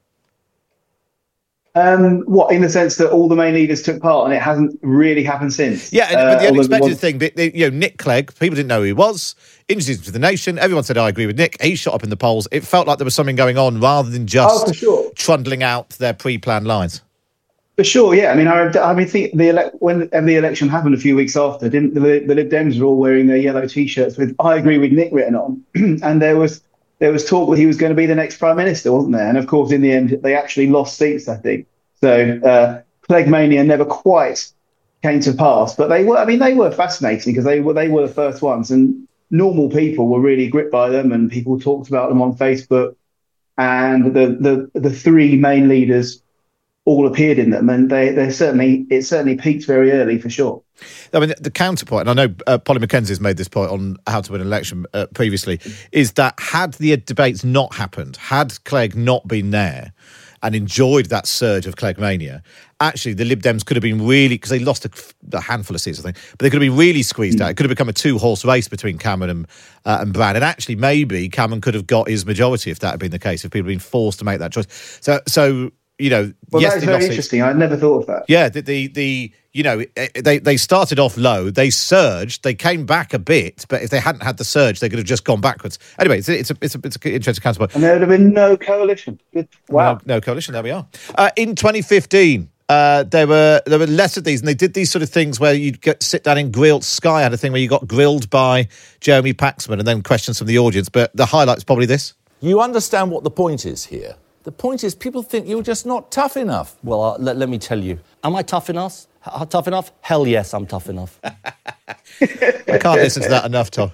Um, what, in the sense that all the main leaders took part, and it hasn't really happened since? Yeah, and, uh, but the unexpected was... thing, but, you know, Nick Clegg, people didn't know who he was. Introduced him to the nation. Everyone said, "I agree with Nick." He shot up in the polls. It felt like there was something going on rather than just oh, for sure. trundling out their pre-planned lines. For sure, yeah. I mean, I, I mean, think the ele- when the election happened a few weeks after, didn't the, the Lib Dems were all wearing their yellow T-shirts with "I agree with Nick" written on, and there was there was talk that he was going to be the next prime minister, wasn't there? And of course, in the end, they actually lost seats, I think. So uh, Cleggmania never quite came to pass, but they were. I mean, they were fascinating because they were they were the first ones, and normal people were really gripped by them, and people talked about them on Facebook, and the the the three main leaders all appeared in them, and they they certainly it certainly peaked very early for sure. I mean, the counterpoint, and I know uh, Polly Mackenzie's made this point on how to win an election uh, previously, is that had the debates not happened, had Clegg not been there and enjoyed that surge of Cleggmania, actually the Lib Dems could have been really, because they lost a, a handful of seats, I think, but they could have been really squeezed mm. out. It could have become a two-horse race between Cameron and, uh, and Brand, and actually maybe Cameron could have got his majority if that had been the case, if people had been forced to make that choice. So, so you know, well, yes, that is very interesting. I'd never thought of that. Yeah, the, the the you know they they started off low, they surged, they came back a bit, but if they hadn't had the surge, they could have just gone backwards. Anyway, it's a, it's a, it's, a, it's an interesting counterpoint. And there would have been no coalition. Good. Wow, no, no coalition. There we are. Uh, in twenty fifteen. Uh, there were there were less of these, and they did these sort of things where you'd get, sit down and grill. Sky had a thing where you got grilled by Jeremy Paxman and then questions from the audience. But the highlight's probably this. You understand what the point is here. The point is people think you're just not tough enough. Well, uh, let, let me tell you. Am I tough enough? H- tough enough? Hell yes, I'm tough enough. I can't listen to that enough, Tom.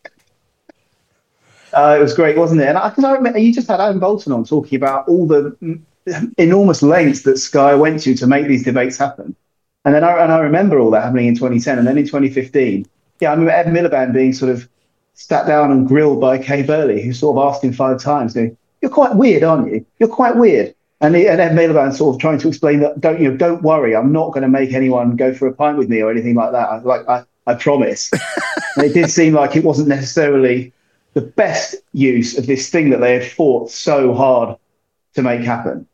Uh, it was great, wasn't it? And I, cause I remember you just had Adam Bolton on talking about all the enormous lengths that Sky went to to make these debates happen. And then I, and I remember all that happening in twenty ten. And then in twenty fifteen, yeah, I remember Ed Miliband being sort of sat down and grilled by Kay Burley, who sort of asked him five times, going, "You're quite weird, aren't you? You're quite weird." And, he, and Ed Miliband sort of trying to explain that, don't you know, don't worry, I'm not going to make anyone go for a pint with me or anything like that. I, like I, I promise. And it did seem like it wasn't necessarily the best use of this thing that they had fought so hard to make happen.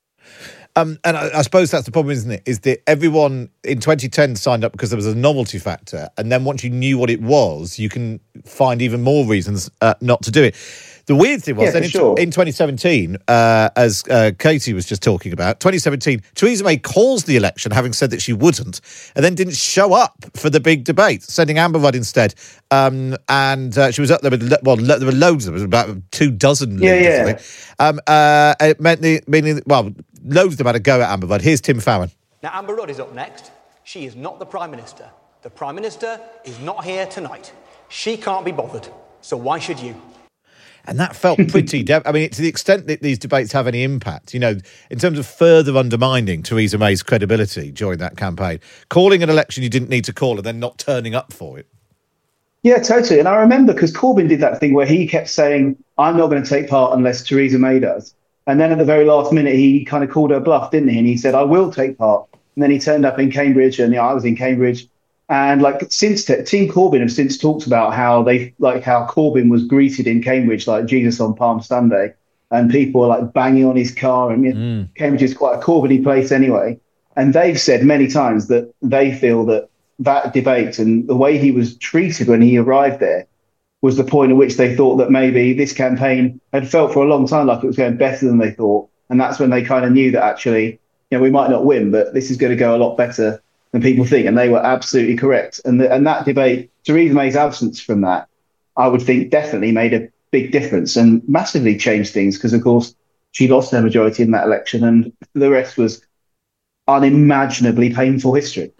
Um, and I, I suppose that's the problem, isn't it? Is that everyone in twenty ten signed up because there was a novelty factor, and then once you knew what it was, you can find even more reasons uh, not to do it. The weird thing was, yeah, then in, sure. in twenty seventeen, uh, as uh, Katie was just talking about, twenty seventeen, Theresa May calls the election, having said that she wouldn't, and then didn't show up for the big debate, sending Amber Rudd instead. Um, and uh, she was up there with, well, there were loads of them, about two dozen. Yeah, yeah. Um, uh, it meant the, meaning, well, loads of them had a go at Amber Rudd. Here's Tim Farron. Now, Amber Rudd is up next. She is not the Prime Minister. The Prime Minister is not here tonight. She can't be bothered. So why should you? And that felt pretty... de- I mean, to the extent that these debates have any impact, you know, in terms of further undermining Theresa May's credibility during that campaign, calling an election you didn't need to call and then not turning up for it. Yeah, totally. And I remember because Corbyn did that thing where he kept saying, I'm not going to take part unless Theresa May does. And then at the very last minute, he kind of called her bluff, didn't he? And he said, I will take part. And then he turned up in Cambridge, and yeah, I was in Cambridge. And like since te- Team Corbyn have since talked about how they like how Corbyn was greeted in Cambridge like Jesus on Palm Sunday, and people were like banging on his car. And mm. Cambridge is quite a Corbyny place anyway. And they've said many times that they feel that that debate and the way he was treated when he arrived there was the point at which they thought that maybe this campaign had felt for a long time like it was going better than they thought. And that's when they kind of knew that actually, you know, we might not win, but this is going to go a lot better than people think. And they were absolutely correct. And the, and that debate, Theresa May's absence from that, I would think definitely made a big difference and massively changed things because, of course, she lost her majority in that election and the rest was unimaginably painful history.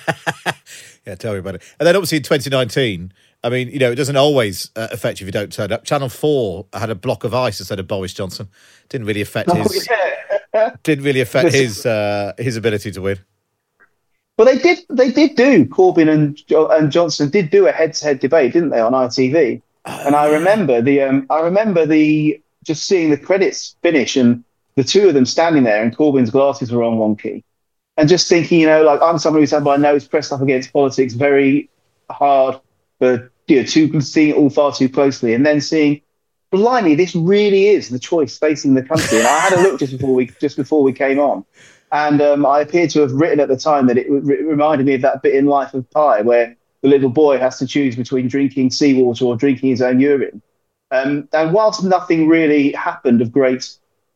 Yeah, tell me about it. And then obviously in twenty nineteen, I mean, you know, it doesn't always uh, affect you if you don't turn up. Channel four had a block of ice instead of Boris Johnson. Didn't really affect his. Oh, yeah. Didn't really affect his uh, his ability to win. Well, they did. They did do Corbyn and and Johnson did do a head-to-head debate, didn't they, on I T V? Oh, and I remember the. Um, I remember the just seeing the credits finish and the two of them standing there, and Corbyn's glasses were on wonky, and just thinking, you know, like I'm someone who's had my nose pressed up against politics very hard. But you know, too, seeing it all far too closely, and then seeing, blimey, this really is the choice facing the country. And I had a look just before we just before we came on, and um, I appeared to have written at the time that it, it reminded me of that bit in Life of Pi where the little boy has to choose between drinking seawater or drinking his own urine. Um, and whilst nothing really happened of great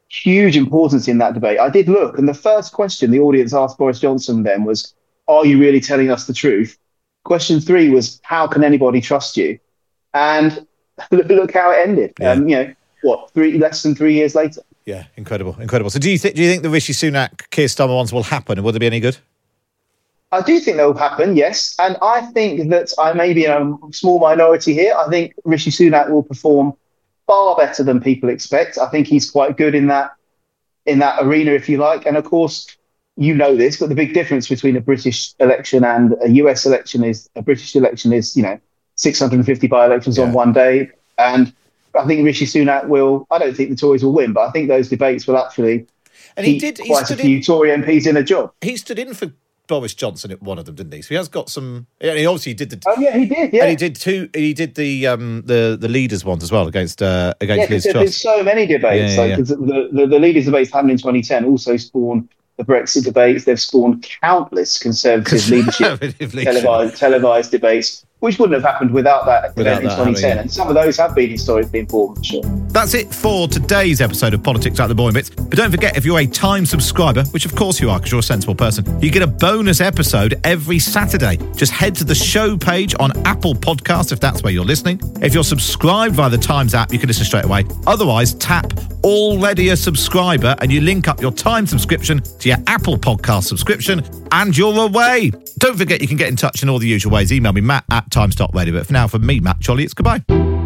huge importance in that debate. I did look, and the first question the audience asked Boris Johnson then was, are you really telling us the truth? Question three was, how can anybody trust you? And look how it ended. Yeah. Um, you know, what, three less than three years later. Yeah, incredible, incredible. So do you, th- do you think the Rishi Sunak, Keir Starmer ones will happen, and will they be any good? I do think that will happen, yes. And I think that I may be in a small minority here. I think Rishi Sunak will perform far better than people expect. I think he's quite good in that in that arena, if you like. And of course, you know this, but the big difference between a British election and a U S election is a British election is, you know, six hundred fifty by-elections yeah. on one day. And I think Rishi Sunak will, I don't think the Tories will win, but I think those debates will actually and he did, quite he a few in, Tory M Ps in a job. He stood in for Boris Johnson at one of them, didn't he? So he has got some. And he obviously did the. Oh yeah, he did. Yeah, and he did two. He did the um the the leaders ones as well against uh against yeah, Liz Truss. There's so many debates. Yeah, yeah, like, yeah. The, the the leaders debates happened in twenty ten also spawned the Brexit debates. They've spawned countless Conservative, conservative leadership televised, televised debates, which wouldn't have happened without that without event that, in twenty ten. I mean, and some of those have been historically important, sure. That's it for today's episode of Politics Out the Boring Bits. But don't forget, if you're a Time subscriber, which of course you are because you're a sensible person, you get a bonus episode every Saturday. Just head to the show page on Apple Podcasts if that's where you're listening. If you're subscribed via the Times app, you can listen straight away. Otherwise, tap already a subscriber and you link up your Time subscription to your Apple Podcast subscription and you're away. Don't forget you can get in touch in all the usual ways. Email me, Matt at times dot radio. But for now, from me, Matt Cholly, it's goodbye.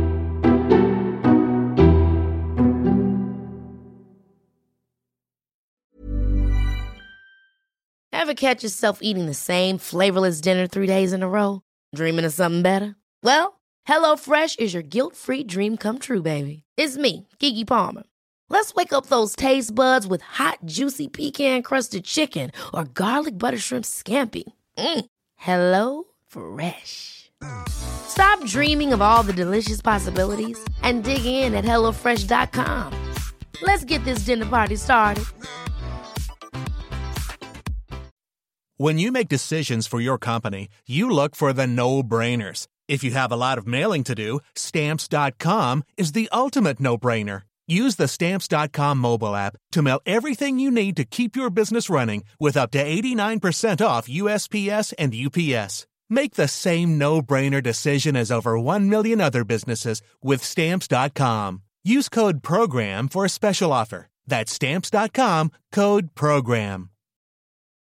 Ever catch yourself eating the same flavorless dinner three days in a row? Dreaming of something better? Well, HelloFresh is your guilt-free dream come true, baby. It's me, Keke Palmer. Let's wake up those taste buds with hot, juicy pecan-crusted chicken or garlic butter shrimp scampi. Mm. Hello Fresh. Stop dreaming of all the delicious possibilities and dig in at hello fresh dot com. Let's get this dinner party started. When you make decisions for your company, you look for the no-brainers. If you have a lot of mailing to do, Stamps dot com is the ultimate no-brainer. Use the Stamps dot com mobile app to mail everything you need to keep your business running with up to eighty-nine percent off U S P S and U P S. Make the same no-brainer decision as over one million other businesses with Stamps dot com. Use code PROGRAM for a special offer. That's Stamps dot com, code PROGRAM.